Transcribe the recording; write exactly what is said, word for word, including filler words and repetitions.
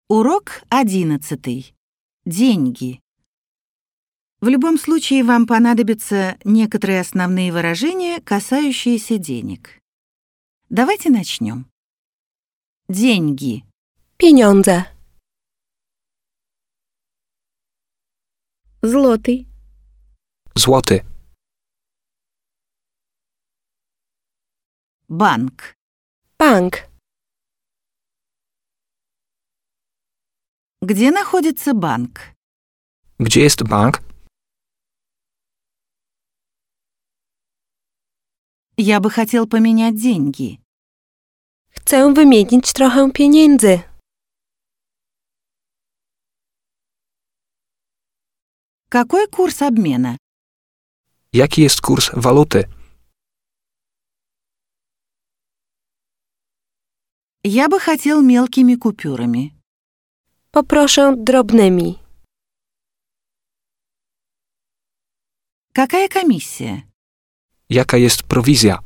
Урок одиннадцатый. Деньги. В любом случае вам понадобятся некоторые основные выражения, касающиеся денег. Давайте начнем. Деньги. Pieniądze. Злотый. Złoty. Банк. Bank. Где находится банк? Gdzie jest bank? Я бы хотел поменять деньги. Chcę wymienić trochę pieniędzy. Какой курс обмена? Jaki jest kurs waluty? Я бы хотел мелкими купюрами. Poproszę drobnymi. Какая комиссия? Jaka jest prowizja?